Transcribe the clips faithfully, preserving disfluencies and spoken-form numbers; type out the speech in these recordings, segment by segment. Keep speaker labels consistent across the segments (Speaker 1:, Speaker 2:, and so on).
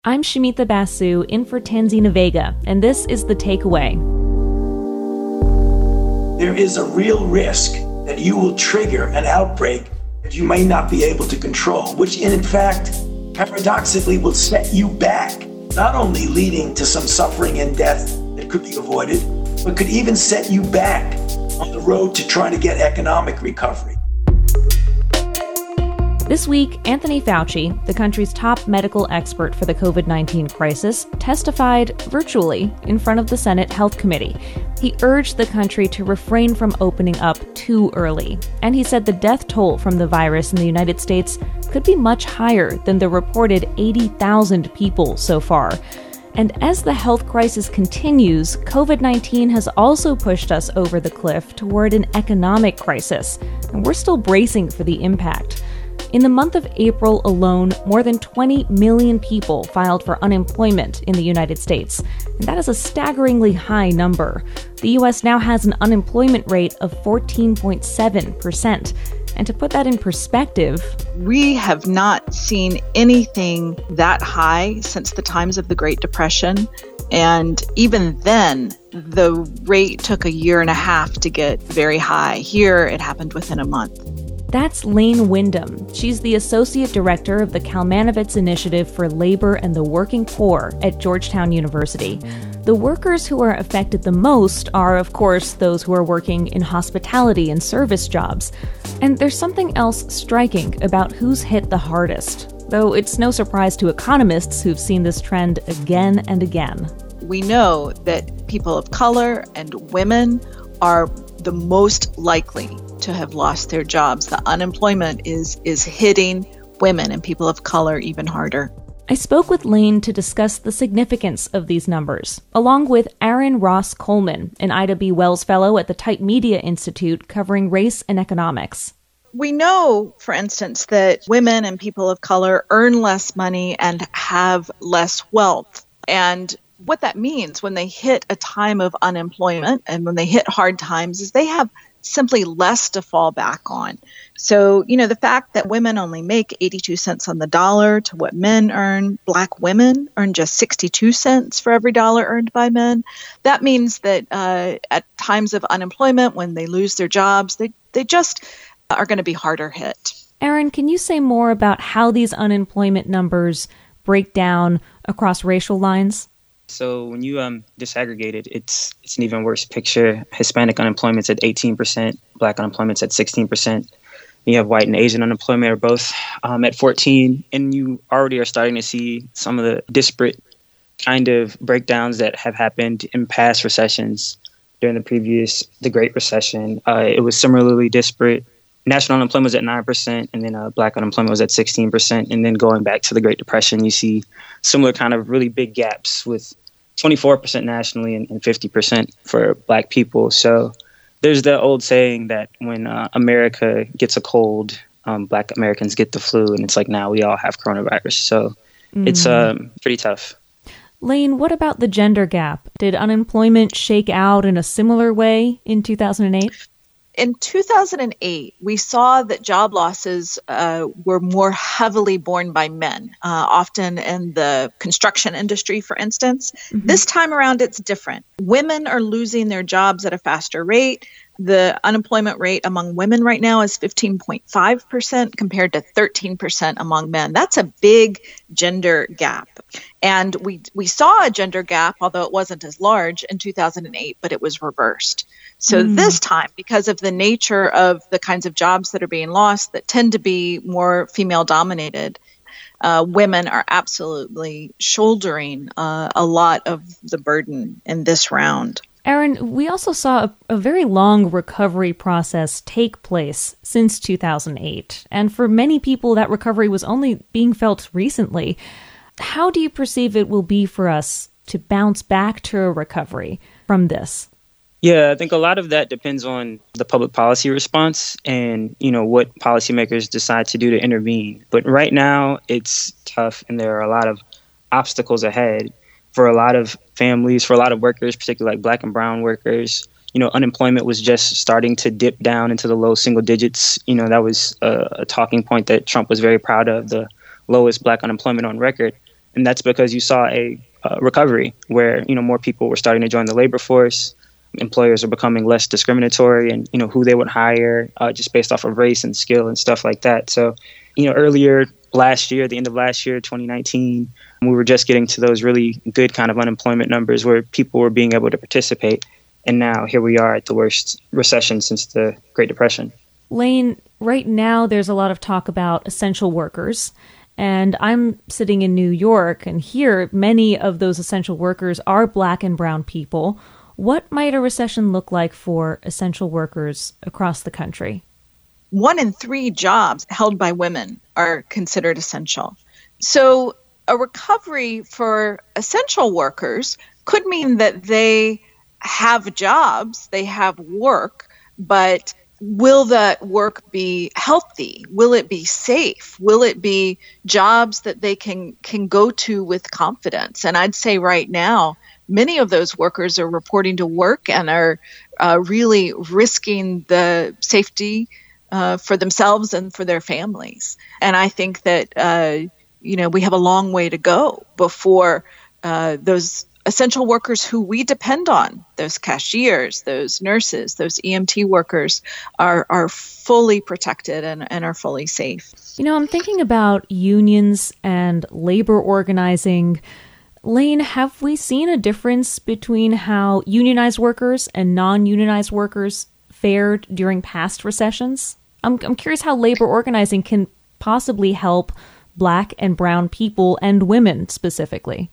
Speaker 1: I'm Shamita Basu, in for Tanzina Vega, and this is The Takeaway.
Speaker 2: There is a real risk that you will trigger an outbreak that you may not be able to control, which in fact, paradoxically, will set you back, not only leading to some suffering and death that could be avoided, but could even set you back on the road to trying to get economic recovery.
Speaker 1: This week, Anthony Fauci, the country's top medical expert for the covid nineteen crisis, testified virtually in front of the Senate Health Committee. He urged the country to refrain from opening up too early, and he said the death toll from the virus in the United States could be much higher than the reported eighty thousand people so far. And as the health crisis continues, covid nineteen has also pushed us over the cliff toward an economic crisis, and we're still bracing for the impact. In the month of April alone, more than twenty million people filed for unemployment in the United States, and that is a staggeringly high number. The U S now has an unemployment rate of fourteen point seven percent. And to put that in perspective,
Speaker 3: we have not seen anything that high since the times of the Great Depression. And even then, the rate took a year and a half to get very high. Here, it happened within a month.
Speaker 1: That's Lane Wyndham. She's the Associate Director of the Kalmanovitz Initiative for Labor and the Working Poor at Georgetown University. The workers who are affected the most are, of course, those who are working in hospitality and service jobs. And there's something else striking about who's hit the hardest, though it's no surprise to economists who've seen this trend again and again.
Speaker 3: We know that people of color and women are the most likely to have lost their jobs. The unemployment is is hitting women and people of color even harder.
Speaker 1: I spoke with Lane to discuss the significance of these numbers, along with Aaron Ross Coleman, an Ida B. Wells Fellow at the Type Media Institute covering race and economics.
Speaker 3: We know, for instance, that women and people of color earn less money and have less wealth. And what that means when they hit a time of unemployment and when they hit hard times is they have simply less to fall back on. So, you know, the fact that women only make eighty-two cents on the dollar to what men earn, Black women earn just sixty-two cents for every dollar earned by men. That means that uh, at times of unemployment, when they lose their jobs, they, they just are going to be harder hit.
Speaker 1: Aaron, can you say more about how these unemployment numbers break down across racial lines?
Speaker 4: So when you um, disaggregate it, it's it's an even worse picture. Hispanic unemployment's at eighteen percent, Black unemployment's at sixteen percent. You have white and Asian unemployment are both um, at fourteen, and you already are starting to see some of the disparate kind of breakdowns that have happened in past recessions. During the previous, the Great Recession, uh, it was similarly disparate. National unemployment was at nine percent, and then uh, Black unemployment was at sixteen percent. And then going back to the Great Depression, you see similar kind of really big gaps with twenty-four percent nationally and, and fifty percent for Black people. So there's the old saying that when uh, America gets a cold, um, Black Americans get the flu. And it's like now we all have coronavirus. So mm-hmm. it's um, pretty tough.
Speaker 1: Lane, what about the gender gap? Did unemployment shake out in a similar way in two thousand eight?
Speaker 3: In two thousand eight, we saw that job losses uh, were more heavily borne by men, uh, often in the construction industry, for instance. Mm-hmm. This time around, it's different. Women are losing their jobs at a faster rate. The unemployment rate among women right now is fifteen point five percent compared to thirteen percent among men. That's a big gender gap. And we we saw a gender gap, although it wasn't as large in two thousand eight, but it was reversed. So mm. this time, because of the nature of the kinds of jobs that are being lost that tend to be more female dominated, uh, women are absolutely shouldering uh, a lot of the burden in this round.
Speaker 1: Aaron, we also saw a, a very long recovery process take place since two thousand eight. And for many people, that recovery was only being felt recently. How do you perceive it will be for us to bounce back to a recovery from this?
Speaker 4: Yeah, I think a lot of that depends on the public policy response and, you know, what policymakers decide to do to intervene. But right now, it's tough, and there are a lot of obstacles ahead for a lot of families, for a lot of workers, particularly like Black and brown workers. You know, unemployment was just starting to dip down into the low single digits. You know, that was a, a talking point that Trump was very proud of, the lowest Black unemployment on record. And that's because you saw a uh, recovery where, you know, more people were starting to join the labor force. Employers are becoming less discriminatory and, you know, who they would hire uh, just based off of race and skill and stuff like that. So, you know, earlier last year, the end of last year, twenty nineteen, we were just getting to those really good kind of unemployment numbers where people were being able to participate. And now here we are at the worst recession since the Great Depression.
Speaker 1: Lane, right now there's a lot of talk about essential workers. And I'm sitting in New York, and here many of those essential workers are Black and brown people. What might a recession look like for essential workers across the country?
Speaker 3: One in three jobs held by women are considered essential. So a recovery for essential workers could mean that they have jobs, they have work, but will that work be healthy? Will it be safe? Will it be jobs that they can, can go to with confidence? And I'd say right now, many of those workers are reporting to work and are uh, really risking the safety uh, for themselves and for their families. And I think that, uh, you know, we have a long way to go before uh, those essential workers who we depend on, those cashiers, those nurses, those E M T workers, are are fully protected and, and are fully safe.
Speaker 1: You know, I'm thinking about unions and labor organizing. Lane, have we seen a difference between how unionized workers and non-unionized workers fared during past recessions? I'm, I'm curious how labor organizing can possibly help Black and brown people and women specifically.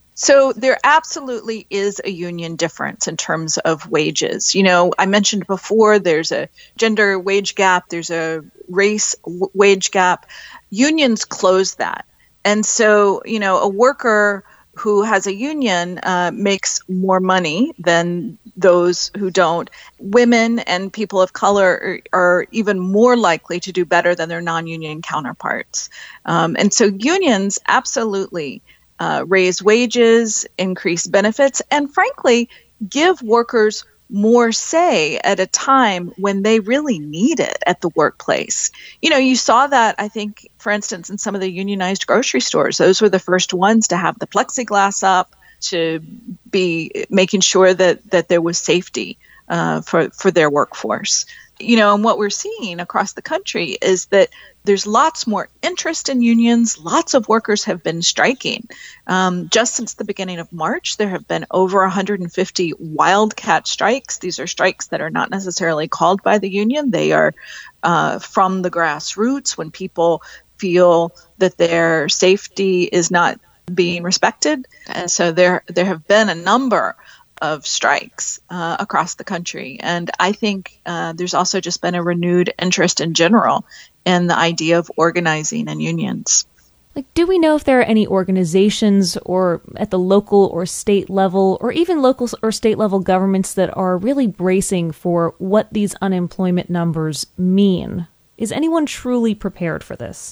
Speaker 3: So there absolutely is a union difference in terms of wages. You know, I mentioned before there's a gender wage gap, there's a race w- wage gap. Unions close that. And so, you know, a worker who has a union uh, makes more money than those who don't. Women and people of color are, are even more likely to do better than their non-union counterparts. Um, and so unions absolutely Uh, raise wages, increase benefits, and frankly, give workers more say at a time when they really need it at the workplace. You know, you saw that, I think, for instance, in some of the unionized grocery stores. Those were the first ones to have the plexiglass up, to be making sure that, that there was safety uh, for, for their workforce. You know, and what we're seeing across the country is that there's lots more interest in unions. Lots of workers have been striking. Um, just since the beginning of March, there have been over one hundred fifty wildcat strikes. These are strikes that are not necessarily called by the union. They are uh, from the grassroots when people feel that their safety is not being respected. And so there, there have been a number of strikes uh, across the country. And I think uh, there's also just been a renewed interest in general in the idea of organizing and unions.
Speaker 1: Like, do we know if there are any organizations or at the local or state level, or even local or state level governments that are really bracing for what these unemployment numbers mean? Is anyone truly prepared for this?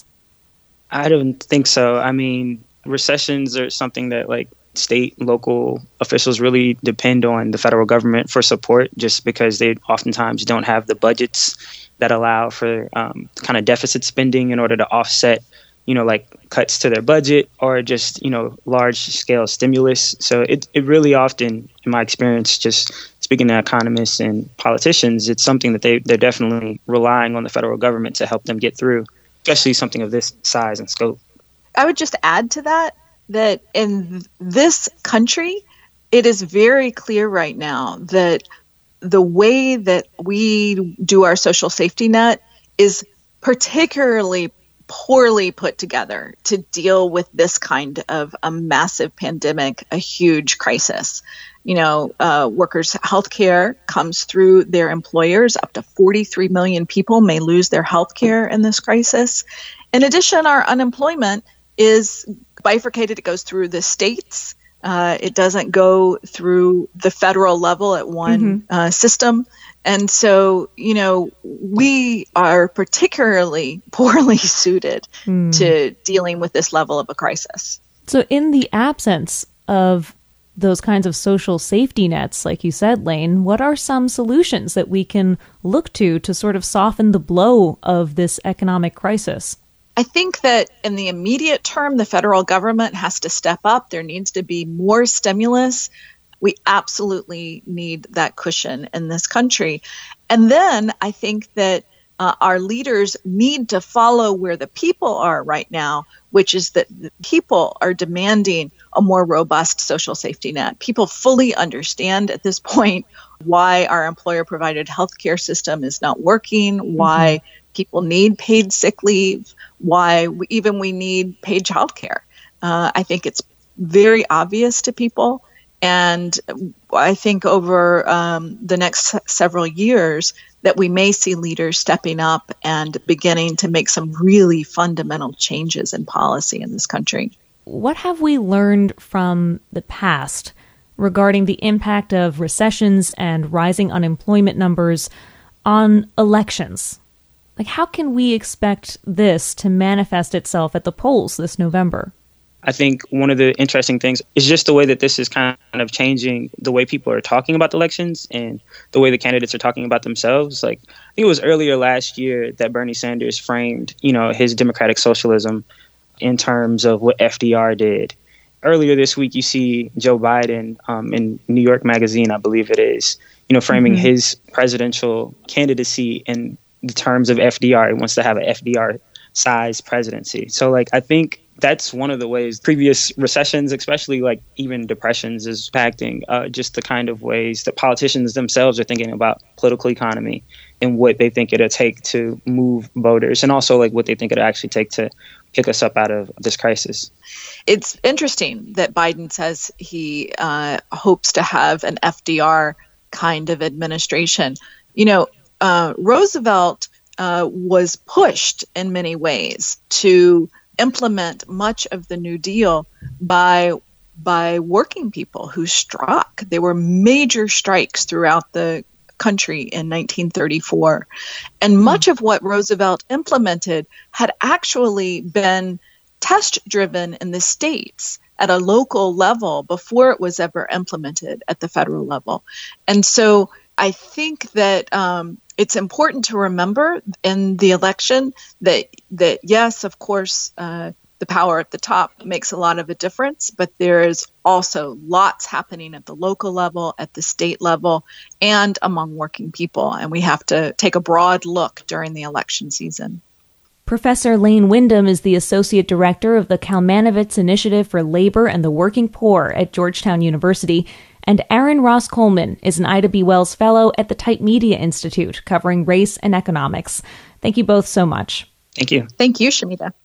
Speaker 4: I don't think so. I mean, recessions are something that, like, state, local officials really depend on the federal government for support, just because they oftentimes don't have the budgets that allow for um, kind of deficit spending in order to offset, you know, like cuts to their budget or just, you know, large scale stimulus. So it, it really often, in my experience, just speaking to economists and politicians, it's something that they, they're definitely relying on the federal government to help them get through, especially something of this size and scope.
Speaker 3: I would just add to that, that in this country, it is very clear right now that the way that we do our social safety net is particularly poorly put together to deal with this kind of a massive pandemic, a huge crisis. You know, uh, workers' health care comes through their employers. Up to forty-three million people may lose their health care in this crisis. In addition, our unemployment is bifurcated. It goes through the states. Uh, it doesn't go through the federal level at one mm-hmm. uh, system. And so, you know, we are particularly poorly suited mm. to dealing with this level of a crisis.
Speaker 1: So in the absence of those kinds of social safety nets, like you said, Lane, what are some solutions that we can look to to sort of soften the blow of this economic crisis?
Speaker 3: I think that in the immediate term, the federal government has to step up. There needs to be more stimulus. We absolutely need that cushion in this country. And then I think that uh, our leaders need to follow where the people are right now, which is that the people are demanding a more robust social safety net. People fully understand at this point why our employer-provided healthcare system is not working, why mm-hmm. people need paid sick leave, why we, even we need paid childcare. Uh, I think it's very obvious to people. And I think over um, the next several years that we may see leaders stepping up and beginning to make some really fundamental changes in policy in this country.
Speaker 1: What have we learned from the past regarding the impact of recessions and rising unemployment numbers on elections? Like, how can we expect this to manifest itself at the polls this November?
Speaker 4: I think one of the interesting things is just the way that this is kind of changing the way people are talking about the elections and the way the candidates are talking about themselves. Like, I think it was earlier last year that Bernie Sanders framed, you know, his democratic socialism in terms of what F D R did. Earlier this week, you see Joe Biden um, in New York Magazine, I believe it is, you know, framing mm-hmm. his presidential candidacy in the terms of F D R. He wants to have an F D R-sized presidency. So, like, I think that's one of the ways previous recessions, especially like even depressions, is impacting uh, just the kind of ways that politicians themselves are thinking about political economy and what they think it'll take to move voters, and also like what they think it'll actually take to pick us up out of this crisis.
Speaker 3: It's interesting that Biden says he uh, hopes to have an F D R kind of administration. You know, uh, Roosevelt uh, was pushed in many ways to implement much of the New Deal by by working people who struck. There were major strikes throughout the country in nineteen thirty-four. And much mm. of what Roosevelt implemented had actually been test-driven in the states at a local level before it was ever implemented at the federal level. And so I think that um, it's important to remember in the election that, that yes, of course, uh, the power at the top makes a lot of a difference, but there is also lots happening at the local level, at the state level, and among working people. And we have to take a broad look during the election season.
Speaker 1: Professor Lane Windham is the Associate Director of the Kalmanovitz Initiative for Labor and the Working Poor at Georgetown University, and Aaron Ross Coleman is an Ida B. Wells Fellow at the Type Media Institute, covering race and economics. Thank you both so much.
Speaker 4: Thank you.
Speaker 3: Thank you, Shamita.